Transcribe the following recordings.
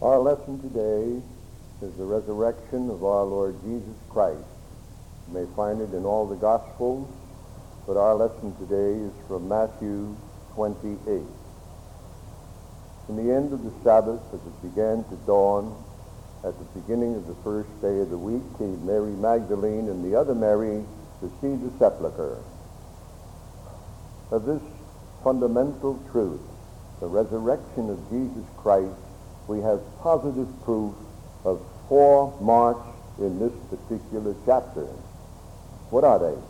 Our lesson today is the resurrection of our Lord Jesus Christ. You may find it in all the Gospels, but our lesson today is from Matthew 28. In the end of the Sabbath, as it began to dawn, at the beginning of the first day of the week, came Mary Magdalene and the other Mary to see the sepulchre. Of this fundamental truth, the resurrection of Jesus Christ, we have positive proof of 4 marks in this particular chapter. What are they?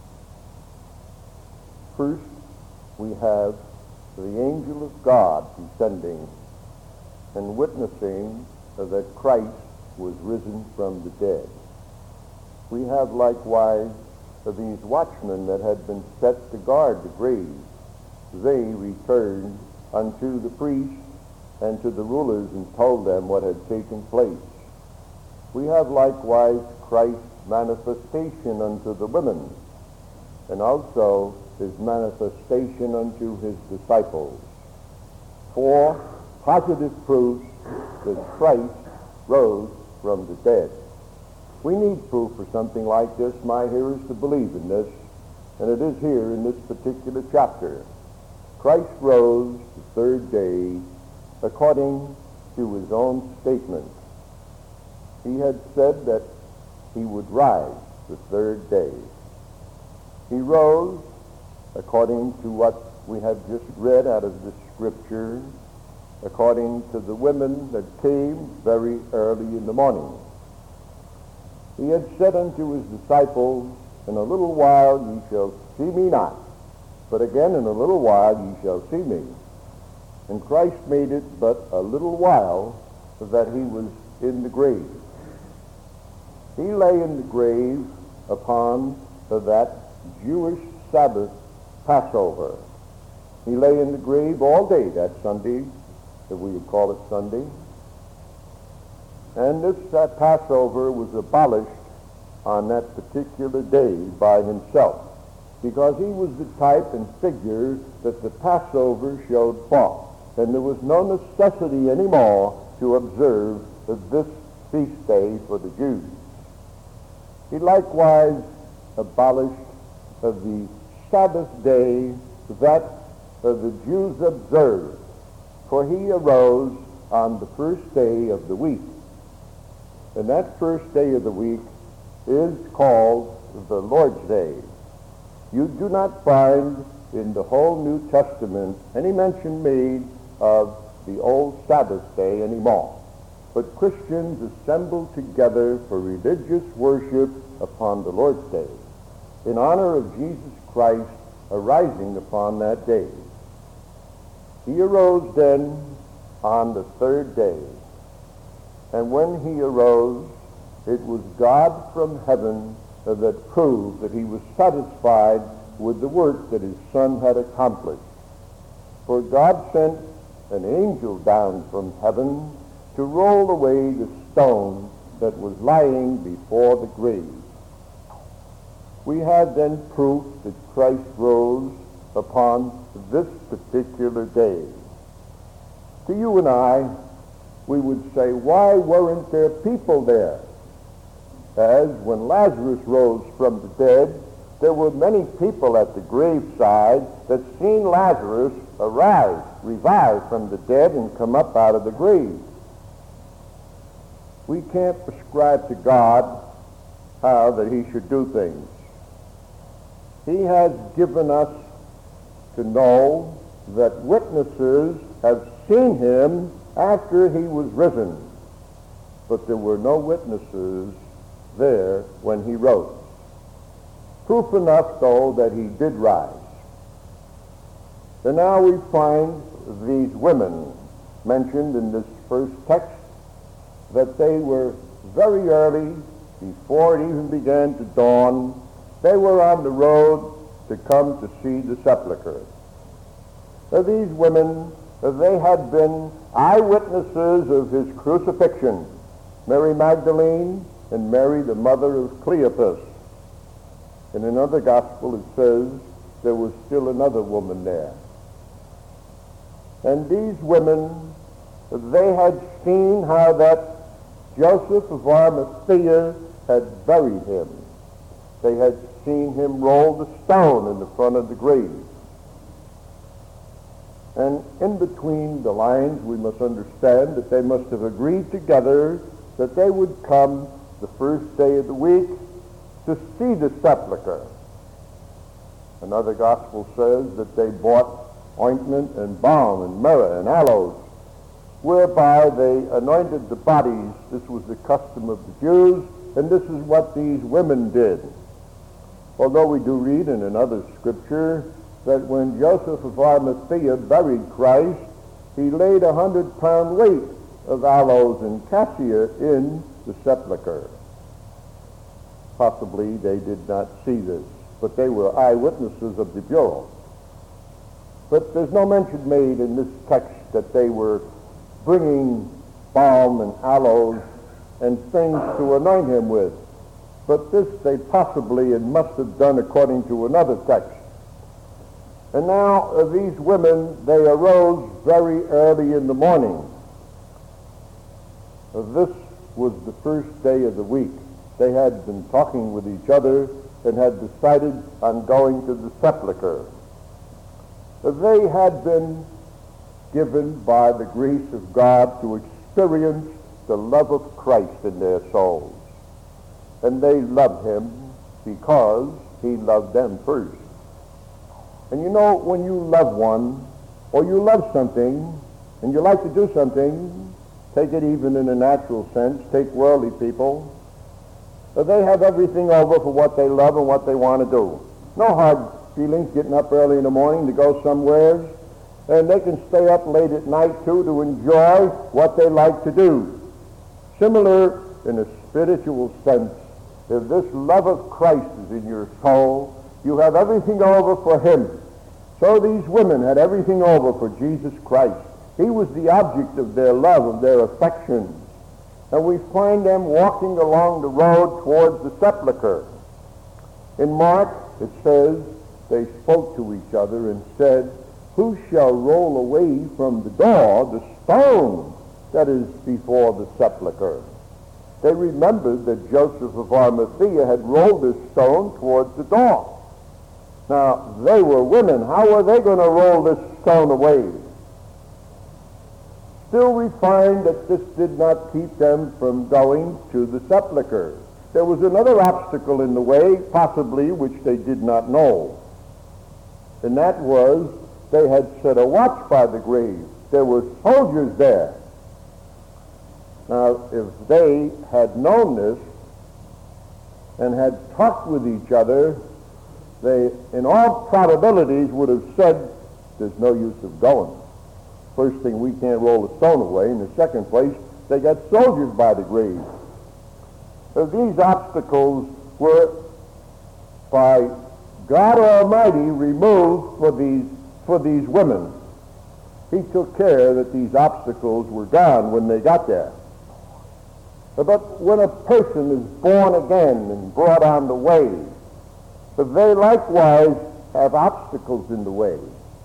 First, we have the angel of God descending and witnessing that Christ was risen from the dead. We have likewise these watchmen that had been set to guard the graves. They returned unto the priests and to the rulers and told them what had taken place. We have likewise Christ's manifestation unto the women, and also his manifestation unto his disciples. 4 positive proofs that Christ rose from the dead. We need proof for something like this, my hearers, to believe in this, and it is here in this particular chapter. Christ rose the 3rd day according to his own statement. He had said that he would rise the 3rd day. He rose according to what we have just read out of the scripture, according to the women that came very early in the morning. He had said unto his disciples, "In a little while ye shall see me not, but again in a little while ye shall see me." And Christ made it but a little while that he was in the grave. He lay in the grave upon that Jewish Sabbath Passover. He lay in the grave all day that Sunday, if we would call it Sunday. And this Passover was abolished on that particular day by himself, because he was the type and figure that the Passover showed forth. And there was no necessity anymore to observe this feast day for the Jews. He likewise abolished the Sabbath day that the Jews observed, for he arose on the first day of the week. And that first day of the week is called the Lord's Day. You do not find in the whole New Testament any mention made of the old Sabbath day anymore. But Christians assemble together for religious worship upon the Lord's Day, in honor of Jesus Christ arising upon that day. He arose then on the 3rd day, and when he arose, it was God from heaven that proved that he was satisfied with the work that his Son had accomplished. For God sent an angel down from heaven to roll away the stone that was lying before the grave. We have then proof that Christ rose upon this particular day. To you and I, we would say, why weren't there people there? As when Lazarus rose from the dead, there were many people at the graveside that seen Lazarus arise, revive from the dead, and come up out of the grave. We can't prescribe to God how that he should do things. He has given us to know that witnesses have seen him after he was risen, but there were no witnesses there when he rose. Proof enough, though, that he did rise. And now we find these women mentioned in this first text, that they were very early, before it even began to dawn, they were on the road to come to see the sepulchre. These women, they had been eyewitnesses of his crucifixion. Mary Magdalene and Mary, the mother of Cleopas. In another gospel it says there was still another woman there. And these women, They had seen how that Joseph of Arimathea had buried him. They had seen him roll the stone in the front of the grave. And in between the lines, we must understand that they must have agreed together that they would come the first day of the week to see the sepulchre. Another gospel says that they bought ointment and balm and myrrh and aloes, whereby they anointed the bodies. This was the custom of the Jews, and this is what these women did. Although we do read in another scripture that when Joseph of Arimathea buried Christ, he laid 100-pound weight of aloes and cassia in the sepulchre. Possibly they did not see this, but they were eyewitnesses of the burial. But there's no mention made in this text that they were bringing balm and aloes and things to anoint him with. But this they possibly and must have done according to another text. And now these women, they arose very early in the morning. This was the first day of the week. They had been talking with each other and had decided on going to the sepulchre. They had been given by the grace of God to experience the love of Christ in their souls. And they loved him because he loved them first. And you know, when you love one, or you love something, and you like to do something, take it even in a natural sense, take worldly people, they have everything over for what they love and what they want to do. No hard feelings getting up early in the morning to go somewhere, and they can stay up late at night too to enjoy what they like to do. Similar in a spiritual sense, if this love of Christ is in your soul, you have everything over for him. So these women had everything over for Jesus Christ. He was the object of their love, of their affections. And we find them walking along the road towards the sepulchre. In Mark, it says, they spoke to each other and said, "Who shall roll away from the door the stone that is before the sepulchre?" They remembered that Joseph of Arimathea had rolled this stone towards the door. Now, they were women. How were they going to roll this stone away? Still, we find that this did not keep them from going to the sepulchre. There was another obstacle in the way, possibly, which they did not know. And that was, they had set a watch by the grave. There were soldiers there. Now, if they had known this and had talked with each other, they, in all probabilities, would have said, there's no use of going. First thing, we can't roll the stone away. In the second place, they got soldiers by the grave. So these obstacles were, by God Almighty, removed for these women. He took care that these obstacles were gone when they got there. But when a person is born again and brought on the way, they likewise have obstacles in the way.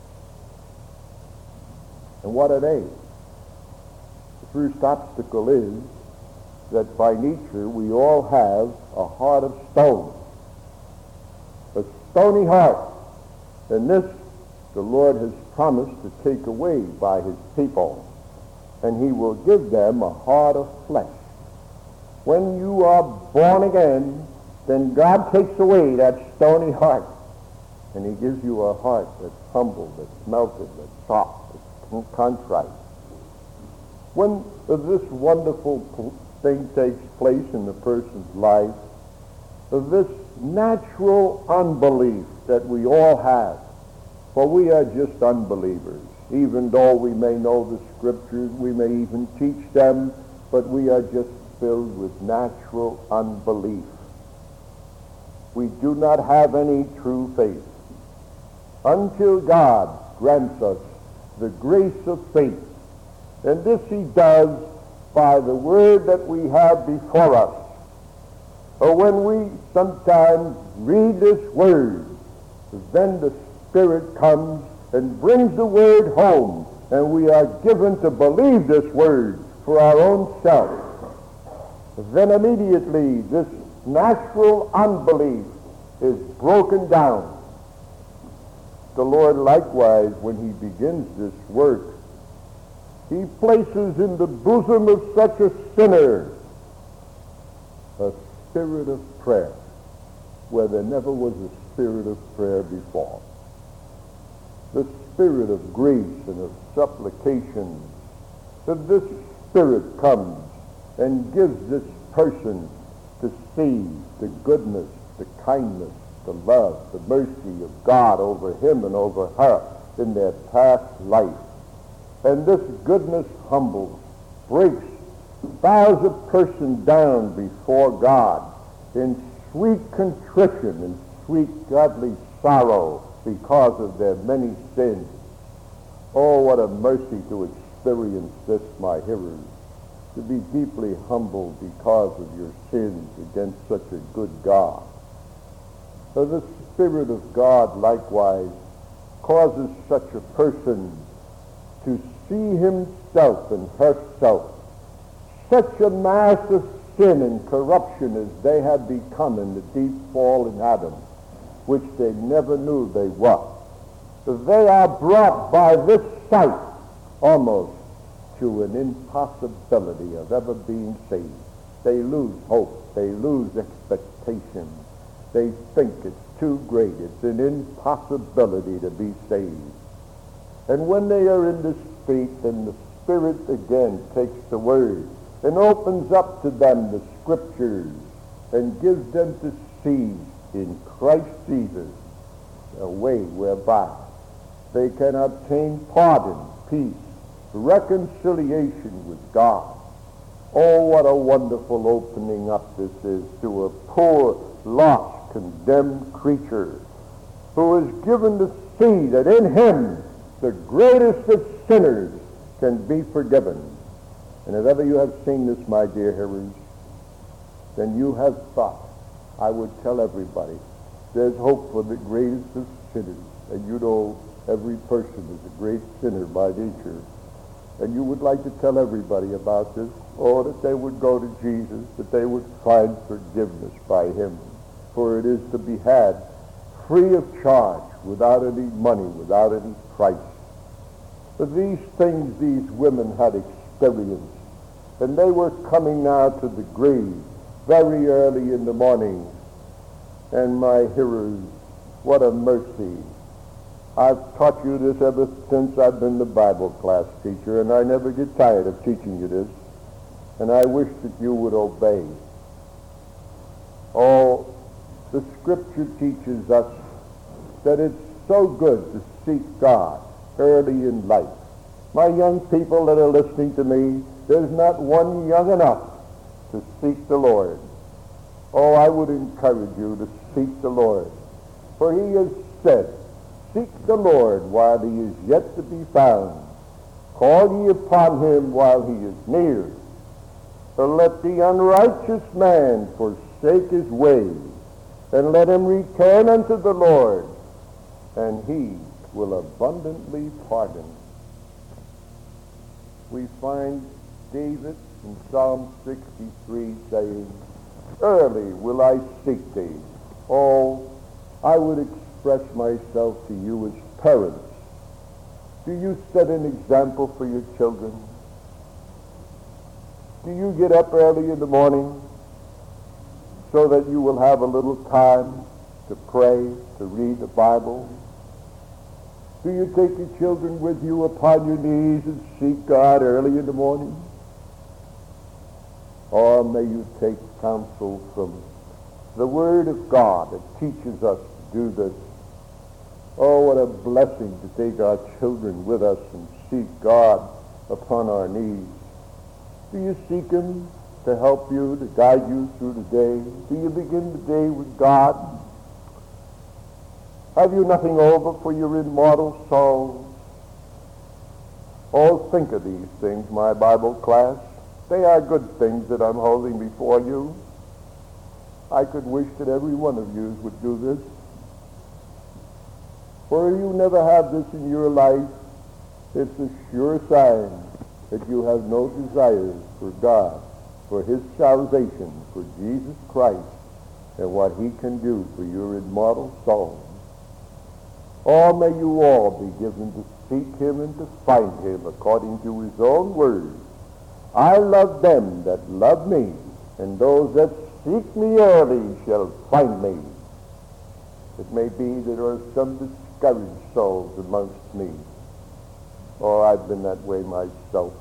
And what are they? The first obstacle is that by nature we all have a heart of stone, a stony heart. And this the Lord has promised to take away by his people, and he will give them a heart of flesh. When you are born again, then God takes away that stony heart, and he gives you a heart that's humble, that's melted, that's soft, that's contrite. When this wonderful thing takes place in the person's life, this natural unbelief that we all have, for we are just unbelievers. Even though we may know the scriptures, we may even teach them, but we are just filled with natural unbelief. We do not have any true faith until God grants us the grace of faith. And this he does by the word that we have before us. Or when we sometimes read this word, then the Spirit comes and brings the word home and we are given to believe this word for our own self, then immediately this natural unbelief is broken down. The Lord likewise, when he begins this work, he places in the bosom of such a sinner a spirit of prayer where there never was a spirit of prayer before. The spirit of grace and of supplication. That this spirit comes and gives this person to see the goodness, the kindness, the love, the mercy of God over him and over her in their past life. And this goodness humbles, breaks, bows a person down before God in sweet contrition and sweet godly sorrow because of their many sins. Oh, what a mercy to experience this, my hearers, to be deeply humbled because of your sins against such a good God. So the Spirit of God likewise causes such a person to see himself and herself such a mass of sin and corruption as they had become in the deep fall in Adam, which they never knew they were. So they are brought by this sight almost to an impossibility of ever being saved. They lose hope. They lose expectation. They think it's too great. It's an impossibility to be saved. And when they are in this state, then the Spirit again takes the word and opens up to them the Scriptures and gives them to see in Christ Jesus a way whereby they can obtain pardon, peace, reconciliation with God. Oh, what a wonderful opening up this is to a poor, lost, condemned creature who is given to see that in him the greatest of sinners can be forgiven. And if ever you have seen this, my dear hearers, then you have thought, I would tell everybody, there's hope for the greatest of sinners. And you know every person is a great sinner by nature. And you would like to tell everybody about this, or that they would go to Jesus, that they would find forgiveness by him. For it is to be had free of charge, without any money, without any price. But these things these women had experienced, and they were coming now to the grave very early in the morning. And my hearers, what a mercy. I've taught you this ever since I've been the Bible class teacher, and I never get tired of teaching you this, and I wish that you would obey. Oh, the Scripture teaches us that it's so good to seek God early in life. My young people that are listening to me, there's not one young enough to seek the Lord. Oh, I would encourage you to seek the Lord. For he has said, seek the Lord while he is yet to be found. Call ye upon him while he is near. So let the unrighteous man forsake his ways, and let him return unto the Lord, and he will abundantly pardon. We find David in Psalm 63 saying, early will I seek thee. Oh, I would express myself to you as parents. Do you set an example for your children? Do you get up early in the morning so that you will have a little time to pray, to read the Bible? Do you take your children with you upon your knees and seek God early in the morning? Or may you take counsel from the Word of God that teaches us to do this? Oh, what a blessing to take our children with us and seek God upon our knees. Do you seek him to help you, to guide you through the day? Do you begin the day with God? Have you nothing over for your immortal souls? Oh, think of these things, my Bible class. They are good things that I'm holding before you. I could wish that every one of you would do this. For you never have this in your life, It's a sure sign that you have no desires for God, for his salvation, for Jesus Christ, and what he can do for your immortal soul. Oh, may you all be given to seek him and to find him according to his own word. I love them that love me, and those that seek me early shall find me. It may be there are some discouraged souls amongst me. Oh, I've been that way myself.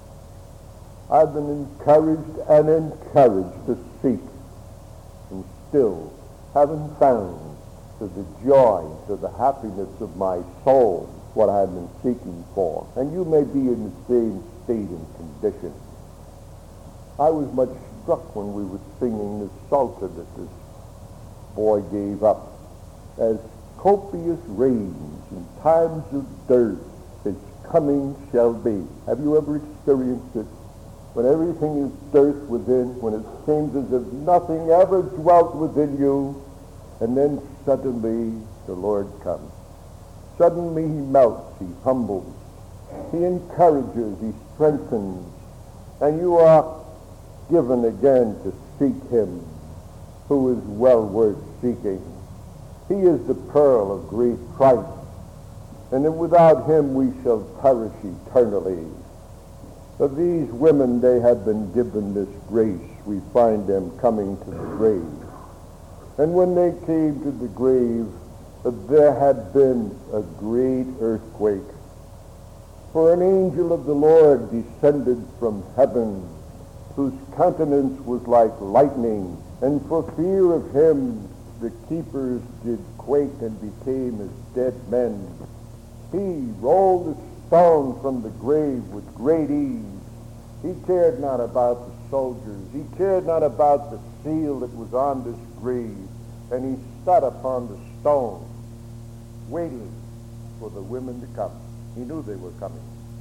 I've been encouraged and encouraged to seek, and still haven't found to the joy, to the happiness of my soul, what I've been seeking for. And you may be in the same state and condition. I was much struck when we were singing the Psalter that this boy gave up. As copious rains in times of dearth, its coming shall be. Have you ever experienced it? When everything is dearth within, when it seems as if nothing ever dwelt within you, and then suddenly the Lord comes. Suddenly he melts, he humbles, he encourages, he strengthens, and you are given again to seek him who is well worth seeking. He is the pearl of great price, and then without him we shall perish eternally. Of these women, they have been given this grace. We find them coming to the grave. And when they came to the grave, there had been a great earthquake. For an angel of the Lord descended from heaven, whose countenance was like lightning, and for fear of him the keepers did quake and became as dead men. He rolled the stone from the grave with great ease. He cared not about the soldiers. He cared not about the seal that was on this grave. And he sat upon the stone, waiting for the women to come. He knew they were coming.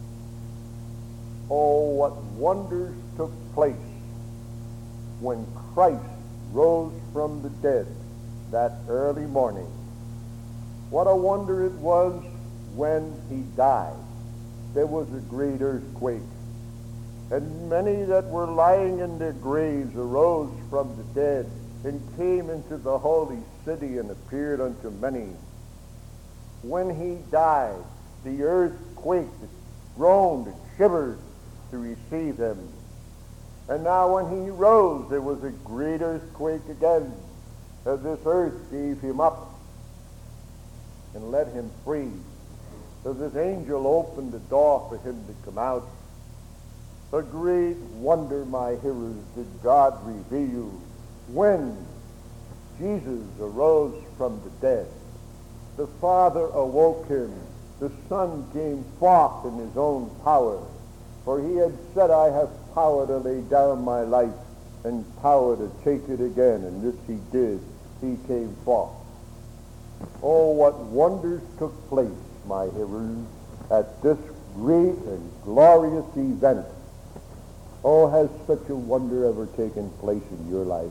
Oh, what wonders took place when Christ rose from the dead that early morning. What a wonder it was when he died. There was a great earthquake, and many that were lying in their graves arose from the dead and came into the holy city and appeared unto many. When he died, the earth quaked, it groaned, it shivered to receive him. And now when he rose, there was a great earthquake again. This earth gave him up and let him free. So this angel opened the door for him to come out. A great wonder, my hearers, did God reveal when Jesus arose from the dead. The Father awoke him. The Son came forth in his own power. For he had said, I have power to lay down my life and power to take it again. And this he did. He came forth. Oh, what wonders took place, my hearers, at this great and glorious event. Oh, has such a wonder ever taken place in your life?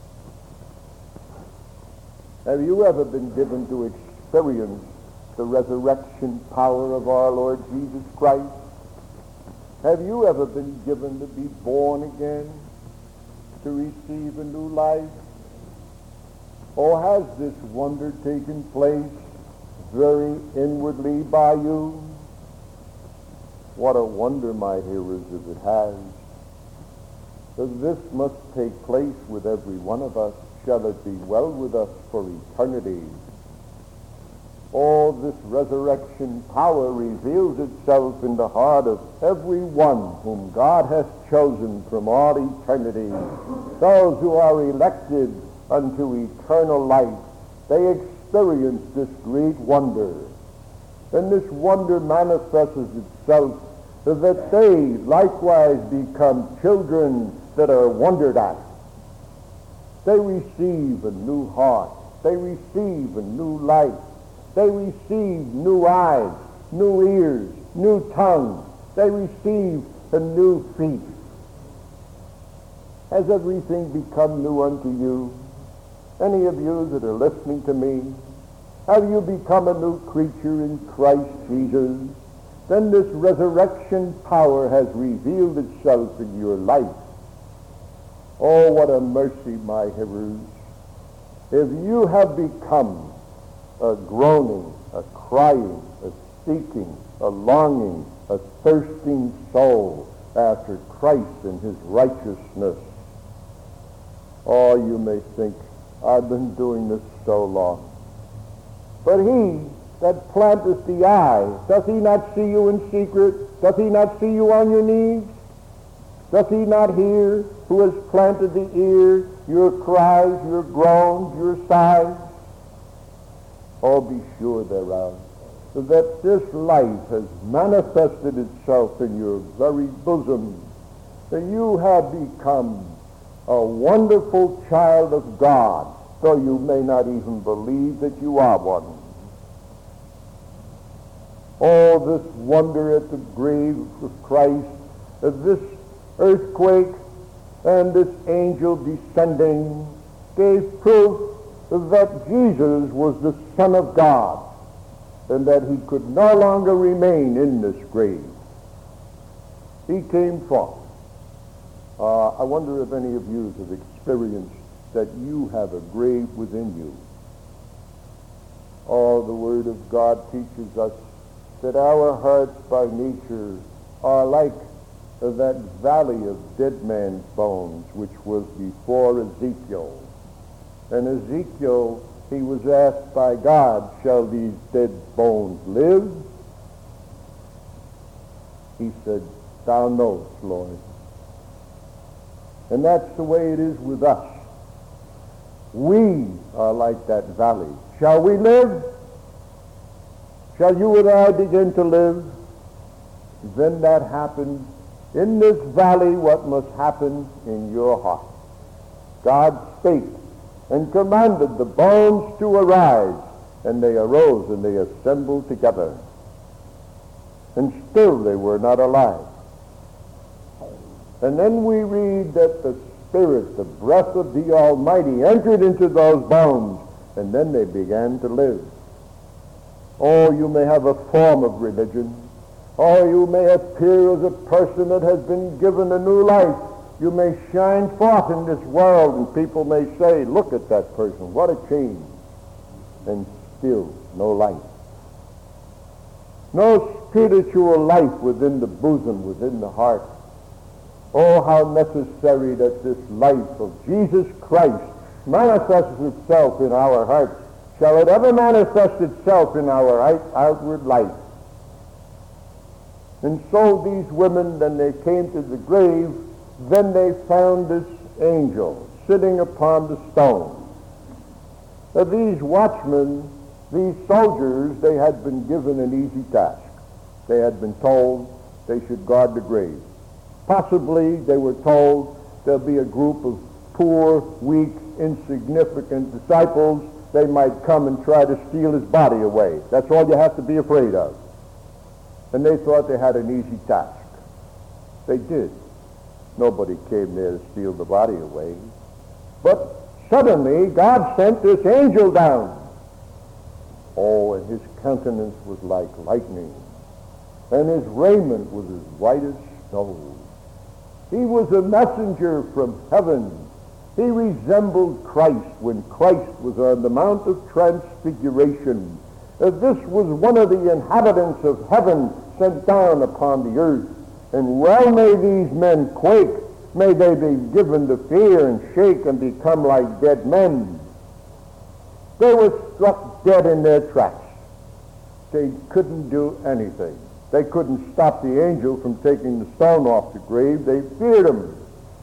Have you ever been given to experience the resurrection power of our Lord Jesus Christ? Have you ever been given to be born again, to receive a new life? Or has this wonder taken place very inwardly by you? What a wonder, my hearers, if it has. For this must take place with every one of us. Shall it be well with us for eternity? Oh, this resurrection power reveals itself in the heart of every one whom God has chosen from all eternity. Those who are elected unto eternal life, they experience this great wonder. And this wonder manifests itself that they likewise become children that are wondered at. They receive a new heart. They receive a new life. They receive new eyes, new ears, new tongue. They receive a new feet. Has everything become new unto you? Any of you that are listening to me, have you become a new creature in Christ Jesus? then this resurrection power has revealed itself in your life. Oh, what a mercy, my hearers. If you have become a groaning, a crying, a seeking, a longing, a thirsting soul after Christ and his righteousness, oh, you may think, I've been doing this so long. But he that planteth the eye, does he not see you in secret? Does he not see you on your knees? Does he not hear, who has planted the ear, your cries, your groans, your sighs? Oh, be sure thereof, that this life has manifested itself in your very bosom, that you have become a wonderful child of God, though you may not even believe that you are one. Oh, this wonder at the grave of Christ, this earthquake and this angel descending gave proof that Jesus was the Son of God and that he could no longer remain in this grave. He came forth. I wonder if any of you have experienced that you have a grave within you. Oh, the Word of God teaches us that our hearts by nature are like that valley of dead man's bones which was before Ezekiel. And Ezekiel, he was asked by God, shall these dead bones live? He said, thou knowest, Lord. And that's the way it is with us. We are like that valley. Shall we live? Shall you and I begin to live? Then that happens in this valley what must happen in your heart. God spake and commanded the bones to arise, and they arose and they assembled together. And still they were not alive. And then we read that the Spirit, the breath of the Almighty, entered into those bones, and then they began to live. Oh, you may have a form of religion. Oh, you may appear as a person that has been given a new life. You may shine forth in this world, and people may say, look at that person, what a change. And still no life. No spiritual life within the bosom, within the heart. Oh, how necessary that this life of Jesus Christ manifests itself in our hearts. Shall it ever manifest itself in our outward life? And so these women, then they came to the grave, then they found this angel sitting upon the stone. Now, these watchmen, these soldiers, they had been given an easy task. They had been told they should guard the grave. Possibly they were told there'll be a group of poor, weak, insignificant disciples. They might come and try to steal his body away. That's all you have to be afraid of. And they thought they had an easy task. They did. Nobody came there to steal the body away. But suddenly God sent this angel down. Oh, and his countenance was like lightning, and his raiment was as white as snow. He was a messenger from heaven. He resembled Christ when Christ was on the Mount of Transfiguration. This was one of the inhabitants of heaven sent down upon the earth. And well may these men quake. May they be given to fear and shake and become like dead men. They were struck dead in their tracks. They couldn't do anything. They couldn't stop the angel from taking the stone off the grave. They feared him.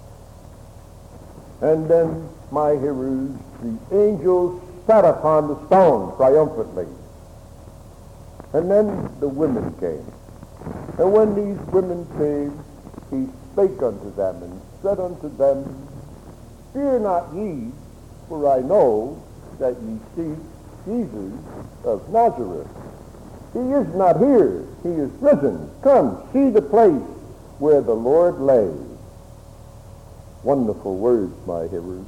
And then, my hearers, the angel sat upon the stone triumphantly. And then the women came. And when these women came, he spake unto them and said unto them, fear not ye, for I know that ye seek Jesus of Nazareth. He is not here. He is risen. Come, see the place where the Lord lay. Wonderful words, my hearers.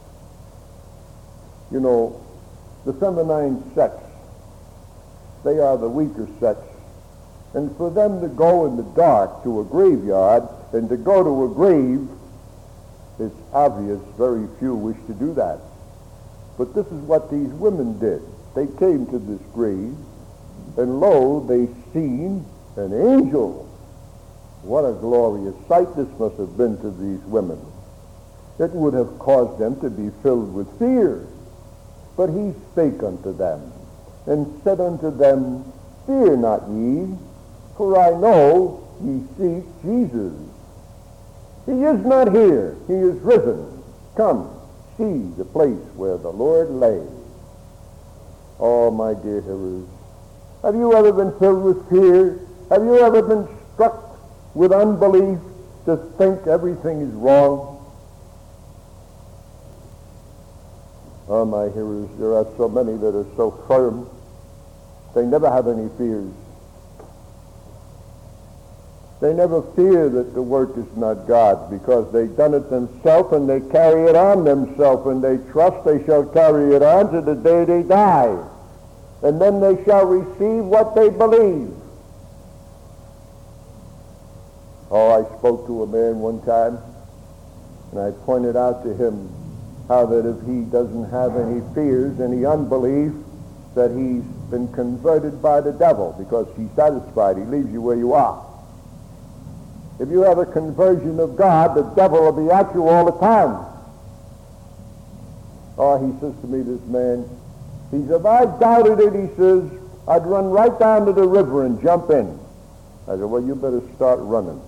You know, the feminine sex, they are the weaker sex. And for them to go in the dark to a graveyard and to go to a grave, it's obvious very few wish to do that. But this is what these women did. They came to this grave, and lo, they seen an angel. What a glorious sight this must have been to these women. It would have caused them to be filled with fear. But he spake unto them, and said unto them, Fear not ye, for I know ye seek Jesus. He is not here, he is risen. Come, see the place where the Lord lay. Oh, my dear hearers, have you ever been filled with fear? Have you ever been struck with unbelief to think everything is wrong? Oh, my hearers, there are so many that are so firm, they never have any fears. They never fear that the work is not God's, because they've done it themselves and they carry it on themselves, and they trust they shall carry it on to the day they die. And then they shall receive what they believe. Oh, I spoke to a man one time, and I pointed out to him how that if he doesn't have any fears, any unbelief, that he's been converted by the devil, because he's satisfied. He leaves you where you are. If you have a conversion of God, the devil will be at you all the time. Oh, he says to me, this man, he says, if I doubted it, he says, I'd run right down to the river and jump in. I said, well, you better start running.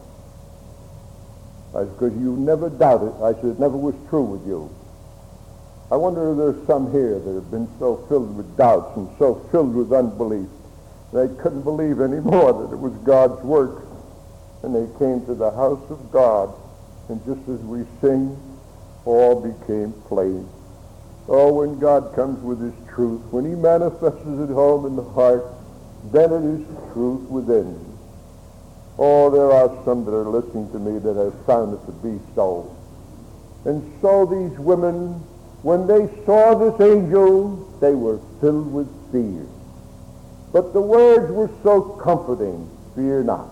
I said, because you never doubted. I said, it never was true with you. I wonder if there's some here that have been so filled with doubts and so filled with unbelief, they couldn't believe anymore that it was God's work. And they came to the house of God, and just as we sing, all became plain. Oh, when God comes with his truth, when he manifests it home in the heart, then it is truth within. Oh, there are some that are listening to me that have found it to be so. And so these women, when they saw this angel, they were filled with fear. But the words were so comforting, fear not.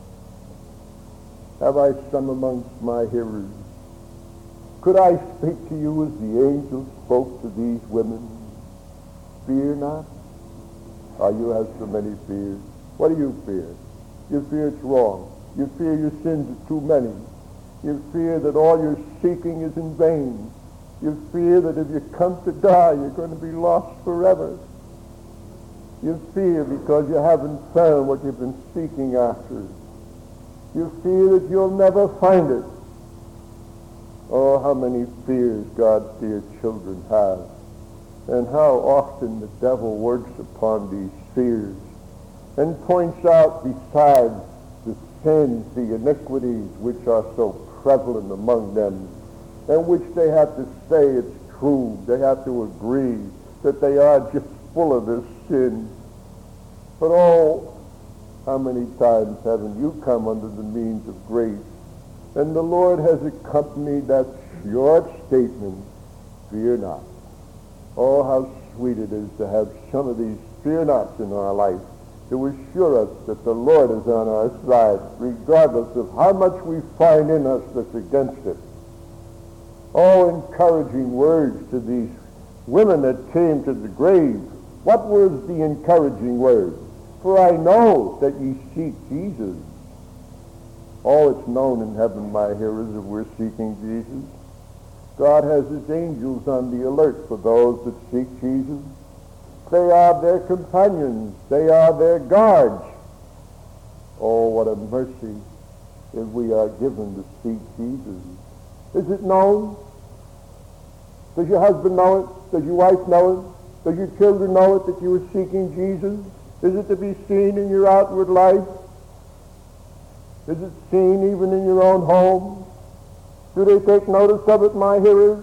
Have I some amongst my hearers? Could I speak to you as the angel spoke to these women? Fear not. Oh, you have so many fears. What do you fear? You fear it's wrong. You fear your sins are too many. You fear that all you're seeking is in vain. You fear that if you come to die, you're going to be lost forever. You fear because you haven't found what you've been seeking after. You fear that you'll never find it. Oh, how many fears God's dear children have, and how often the devil works upon these fears and points out, besides the sins, the iniquities which are so prevalent among them, and which they have to say it's true. They have to agree that they are just full of this sin. But oh, how many times haven't you come under the means of grace, and the Lord has accompanied that short statement, fear not. Oh, how sweet it is to have some of these fear nots in our life to assure us that the Lord is on our side, regardless of how much we find in us that's against it. Oh, encouraging words to these women that came to the grave. What was the encouraging word? For I know that ye seek Jesus. Oh, it's known in heaven, my hearers, if we're seeking Jesus. God has his angels on the alert for those that seek Jesus. They are their companions. They are their guards. Oh, what a mercy if we are given to seek Jesus. Is it known? Does your husband know it? Does your wife know it? Does your children know it that you are seeking Jesus? Is it to be seen in your outward life? Is it seen even in your own home? Do they take notice of it, my hearers?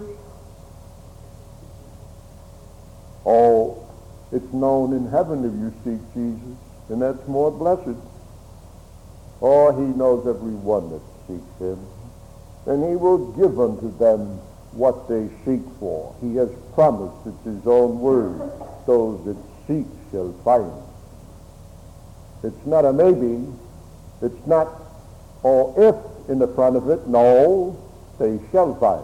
Oh, it's known in heaven if you seek Jesus, and that's more blessed. Oh, he knows every one that seeks him, and he will give unto them what they seek for. He has promised, it's his own word, those that seek shall find. It's not a maybe. It's not, oh, if in the front of it. No, they shall find.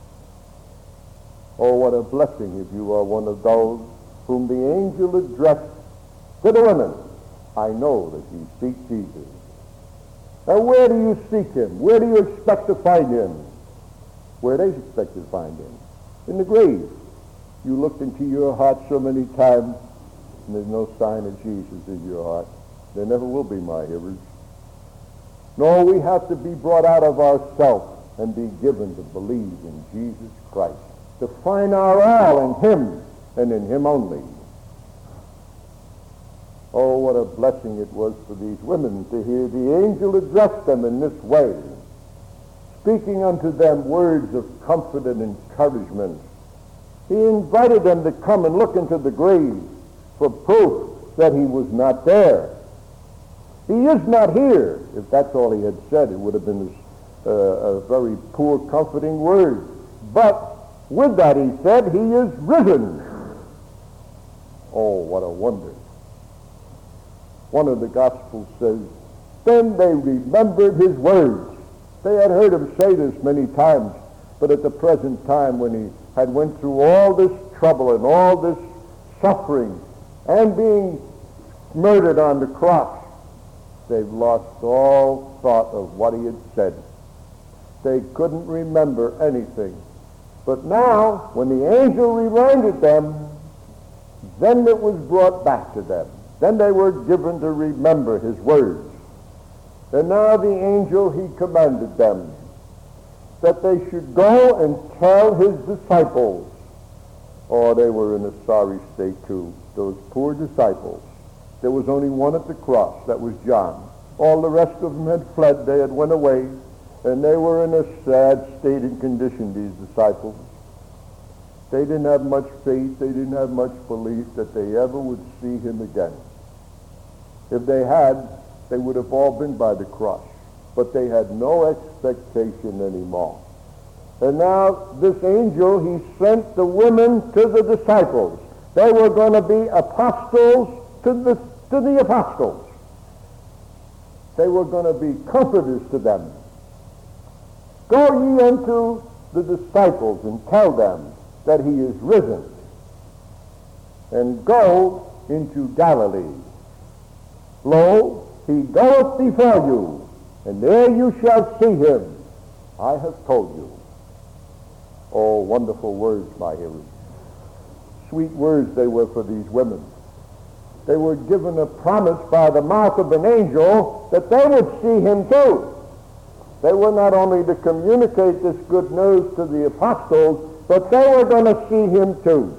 Oh, what a blessing if you are one of those whom the angel addressed to the women. I know that you seek Jesus. And where do you seek him? Where do you expect to find him? Where they expect to find him? In the grave. You looked into your heart so many times, and there's no sign of Jesus in your heart. There never will be, my hearers. No, we have to be brought out of ourselves and be given to believe in Jesus Christ, to find our all in him and in him only. Oh, what a blessing it was for these women to hear the angel address them in this way, speaking unto them words of comfort and encouragement. He invited them to come and look into the grave for proof that he was not there. He is not here. If that's all he had said, it would have been a very poor, comforting word. But with that he said, he is risen. Oh, what a wonder. One of the Gospels says, then they remembered his words. They had heard him say this many times, but at the present time when he had went through all this trouble and all this suffering and being murdered on the cross, they've lost all thought of what he had said. They couldn't remember anything. But now, when the angel reminded them, then it was brought back to them. Then they were given to remember his words. And now the angel, he commanded them that they should go and tell his disciples. Oh, they were in a sorry state too, those poor disciples. There was only one at the cross, that was John. All the rest of them had fled, they had went away, and they were in a sad state and condition, these disciples. They didn't have much faith, they didn't have much belief that they ever would see him again. If they had, they would have all been by the cross. But they had no expectation anymore. And now this angel, he sent the women to the disciples. They were going to be apostles to the apostles. They were going to be comforters to them. Go ye unto the disciples and tell them that he is risen. And go into Galilee. Lo, he goeth before you, and there you shall see him. I have told you. Oh, wonderful words, my hearers. Sweet words they were for these women. They were given a promise by the mouth of an angel that they would see him too. They were not only to communicate this good news to the apostles, but they were going to see him too.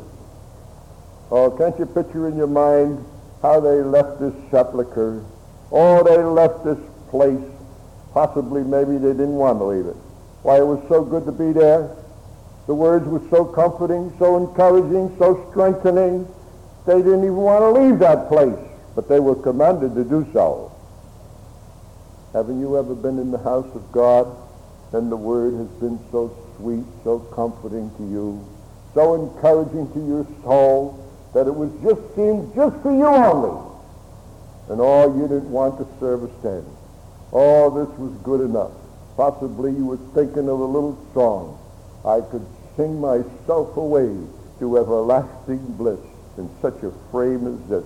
Oh, can't you picture in your mind how they left this sepulcher? Oh, they left this place. Possibly, maybe they didn't want to leave it. Why, it was so good to be there. The words were so comforting, so encouraging, so strengthening. They didn't even want to leave that place, but they were commanded to do so. Haven't you ever been in the house of God and the word has been so sweet, so comforting to you, so encouraging to your soul, that it was seemed just for you only? And oh, you didn't want the service to end. Oh, this was good enough. Possibly you were thinking of a little song. I could sing myself away to everlasting bliss in such a frame as this.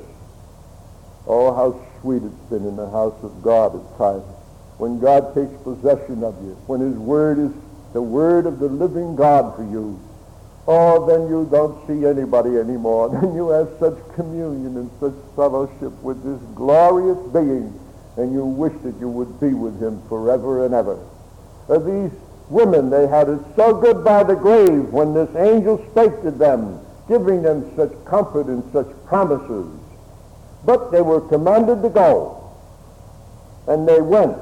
Oh, how sweet it's been in the house of God at times. When God takes possession of you, when his word is the word of the living God for you, oh, then you don't see anybody anymore. Then you have such communion and such fellowship with this glorious being, and you wish that you would be with him forever and ever. These women, they had it so good by the grave when this angel spake to them, giving them such comfort and such promises. But they were commanded to go, and they went.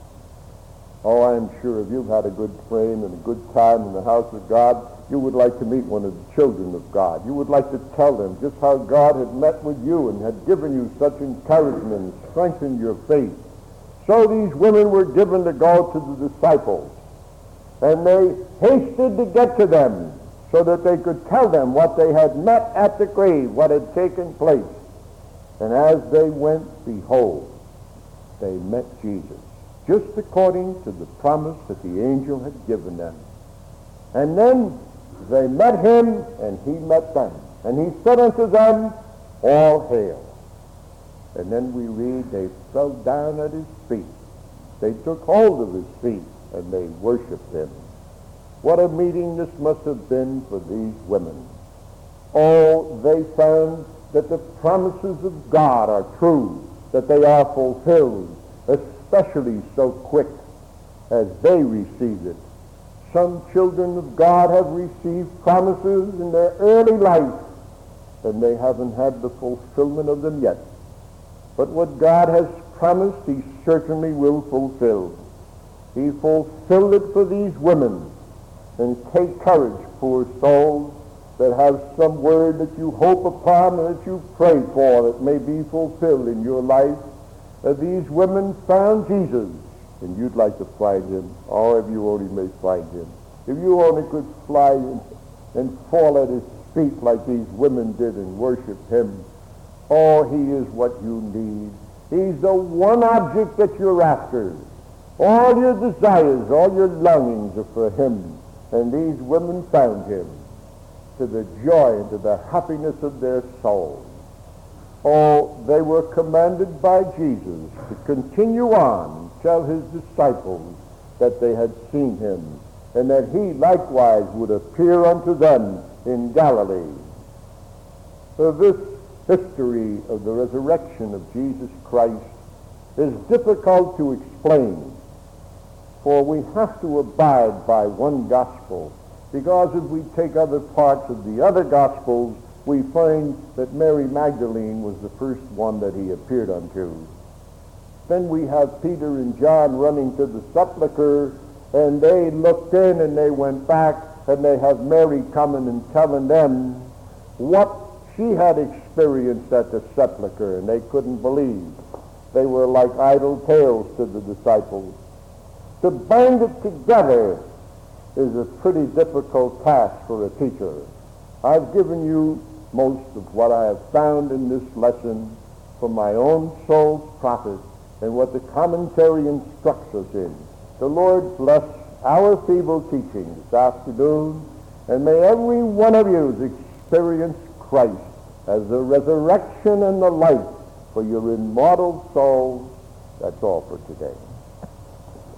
Oh, I'm sure if you've had a good frame and a good time in the house of God, you would like to meet one of the children of God. You would like to tell them just how God had met with you and had given you such encouragement and strengthened your faith. So these women were given to go to the disciples, and they hasted to get to them so that they could tell them what they had met at the grave, what had taken place. And as they went, behold, they met Jesus, just according to the promise that the angel had given them. And then they met him, and he met them. And he said unto them, All hail. And then we read they fell down at his feet. They took hold of his feet, and they worshiped him. What a meeting this must have been for these women. Oh, they found that the promises of God are true, that they are fulfilled, especially so quick as they receive it. Some children of God have received promises in their early life, and they haven't had the fulfillment of them yet. But what God has promised, he certainly will fulfill. He fulfilled it for these women. And take courage, poor souls, that have some word that you hope upon and that you pray for that may be fulfilled in your life. That these women found Jesus, and you'd like to find him. Oh, if you only may find him. If you only could fly and fall at his feet like these women did and worship him. Oh, he is what you need. He's the one object that you're after. All your desires, all your longings are for him. And these women found him, to the joy and to the happiness of their souls. Oh, they were commanded by Jesus to continue on, tell his disciples that they had seen him, and that he likewise would appear unto them in Galilee. This history of the resurrection of Jesus Christ is difficult to explain, for we have to abide by one gospel, because if we take other parts of the other gospels, we find that Mary Magdalene was the first one that he appeared unto. Then we have Peter and John running to the sepulchre, and they looked in and they went back, and they have Mary coming and telling them what she had experienced at the sepulchre, and they couldn't believe. They were like idle tales to the disciples. To bind it together is a pretty difficult task for a teacher. I've given you most of what I have found in this lesson for my own soul's profit and what the commentary instructs us in. The Lord bless our feeble teaching this afternoon, and may every one of you experience Christ as the resurrection and the life for your immortal souls. That's all for today.